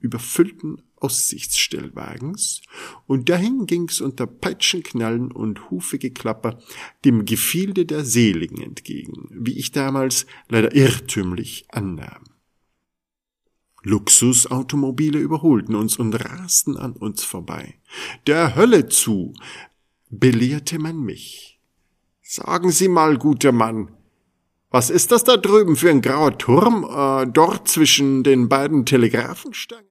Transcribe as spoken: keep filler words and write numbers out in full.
überfüllten Aussichtsstellwagens, und dahin ging's unter Peitschenknallen und Hufegeklapper dem Gefilde der Seligen entgegen, wie ich damals leider irrtümlich annahm. Luxusautomobile überholten uns und rasten an uns vorbei. »Der Hölle zu«, belehrte man mich. »Sagen Sie mal, guter Mann, was ist das da drüben für ein grauer Turm, äh, dort zwischen den beiden Telegrafenstangen?«